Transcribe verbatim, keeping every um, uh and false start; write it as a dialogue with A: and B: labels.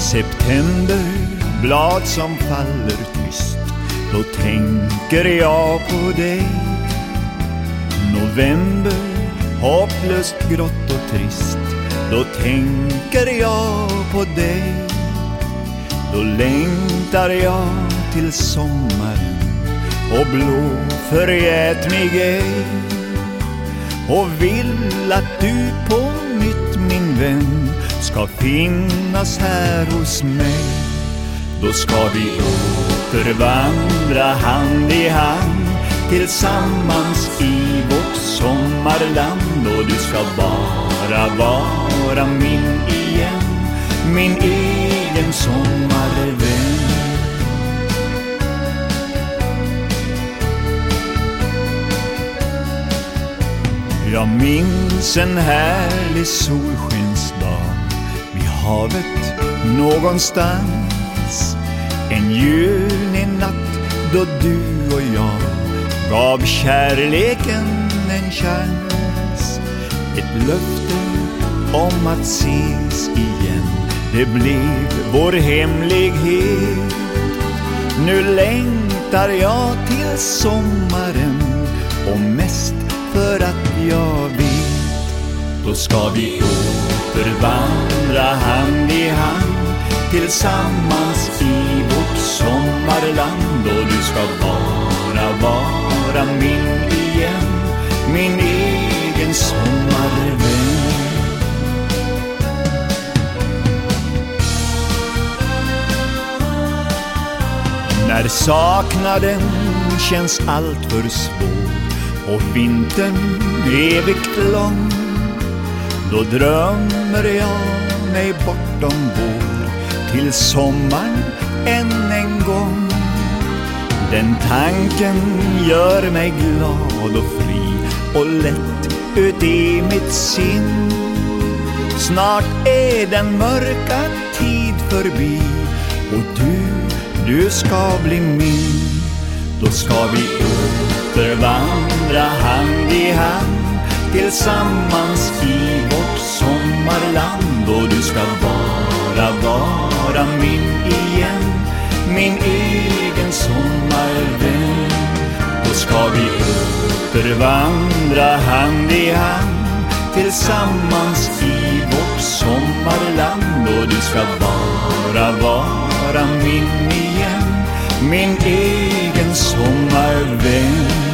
A: September, blad som faller tyst, då tänker jag på dig. November, hopplöst grått och trist, då tänker jag på dig. Då längtar jag till sommaren och blå förgät mig ej, och vill att du på nytt, min vän, ska finnas här hos mig. Då ska vi återvandra hand i hand tillsammans i vårt sommarland, och du ska bara vara min igen, min egen sommarvän. Jag minns en härlig solskensdag vid havet någonstans, en julig natt då du och jag gav kärleken en chans. Ett löfte om att ses igen, det blev vår hemlighet. Nu längtar jag till sommaren, och mest för att jag vet, då ska vi återvandra hand i hand tillsammans i vårt sommarland, och du ska bara vara min igen, min egen sommarvän. När saknaden känns allt för svår och vintern evigt lång, då drömmer jag mig bortom vår till sommaren än en gång. Den tanken gör mig glad och fri och lätt ut i mitt sinn. Snart är den mörka tid förbi, och du, du ska bli min. Då ska vi återvandra hand i hand tillsammans i vårt sommarland, och du ska bara vara min igen, min egen sommarvän. Då ska vi återvandra hand i hand tillsammans i vårt sommarland, och du ska bara vara min igen, min egen sommarvän.